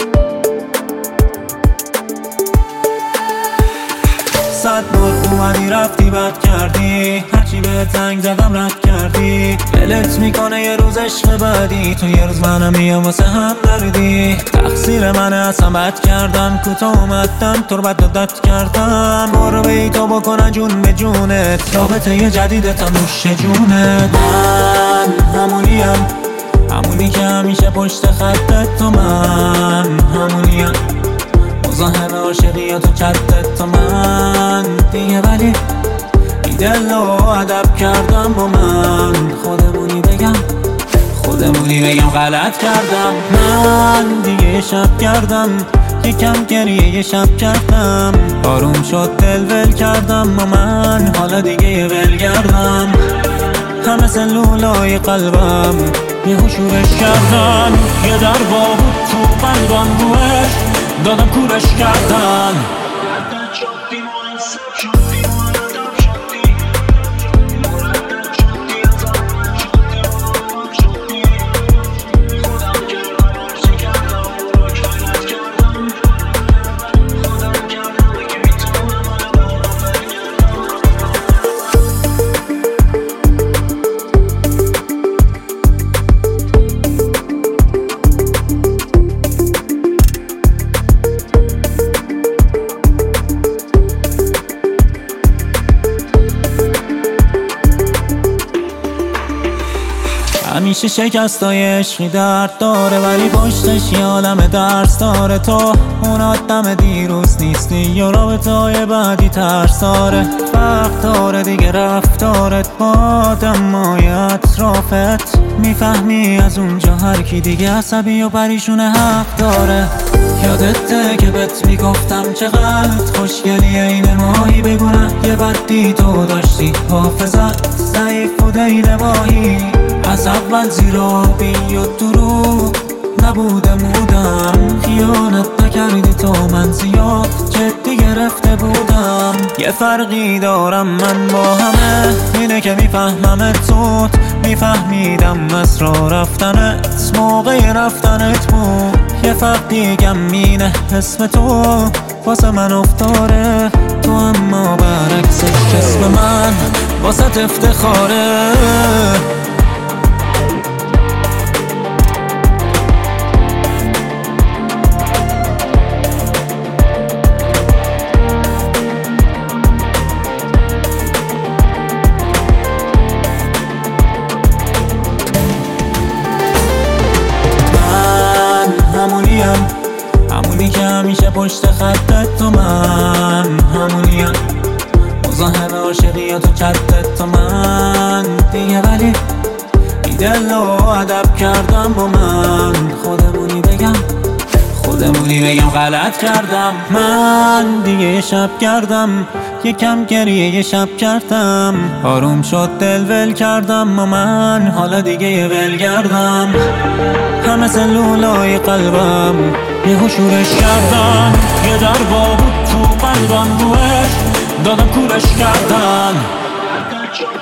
صد بار اومدی رفتی بد کردی، هرچی به تنگ زدم رد کردی. دلت میکنه یه روز عشق بعدی، تو یه روز منم میام واسه هم دردی. تقصیر منه اصلا بد کردم، کوتاه اومدم تو رو بد عادت کردم. برو بی تو بکنه جون به جونت، رابطه یه جدید تا نوش جونت. من همونی که همیشه پشت خطت، تو من همونیم مزاحم عاشقی تو چتت، تو من دیگه ولی بی دل و ادب کردم با من. خودمونی بگم غلط کردم. من دیگه یه شب کردم، یکم گریه یه شب کردم. آروم شد دل ول کردم با من، حالا دیگه یه ول کردم. همه سلولای قلبم یه شورش کردن، یه در بود تو قلبم روش دادم کورش کردن. همیشه شکستای عشقی درد داره، ولی پشتش یه عالم درس داره. تو اون آدم دیروز نیستی، یا رابطه‌های بعدی ترس داره. فرق داره دیگه رفتارت با آدمای اطرافت. میفهمی از اونجا هر کی دیگه عصبی و پریشونه حق داره. یادته که بهت میگفتم چقدر خوشگلی این ماهی، بگونه یه بدی تو داشتی، حافظت ضعیف و دید ماهی. از اول زیرابی و دروغ نبودم خیانت نکردی تو، من زیاد جدی گرفته بودم. یه فرقی دارم من با همه، اینه که میفهممت زود. میفهمیدم اسرار رفتنت موقع رفتنت بود. یه فرق دیگم اینه اسم تو واسه من افتاره، تو اما برعکسش اسم من واسه افتخاره. همونی که همیشه پشت خطت، تو من همونیم مزاحم عاشقی تو چتت، تو من دیگه ولی بی دل و ادب کردم با من. خودمونی بگم غلط کردم. من دیگه یه شب کردم، یکم گریه یه شب کردم. آروم شد دل ول کردم با من، حالا دیگه یه ول کردم. همه سلولای قلبم یه شورش کردن، یه در بود تو قلبم روش دادم کورش کردن.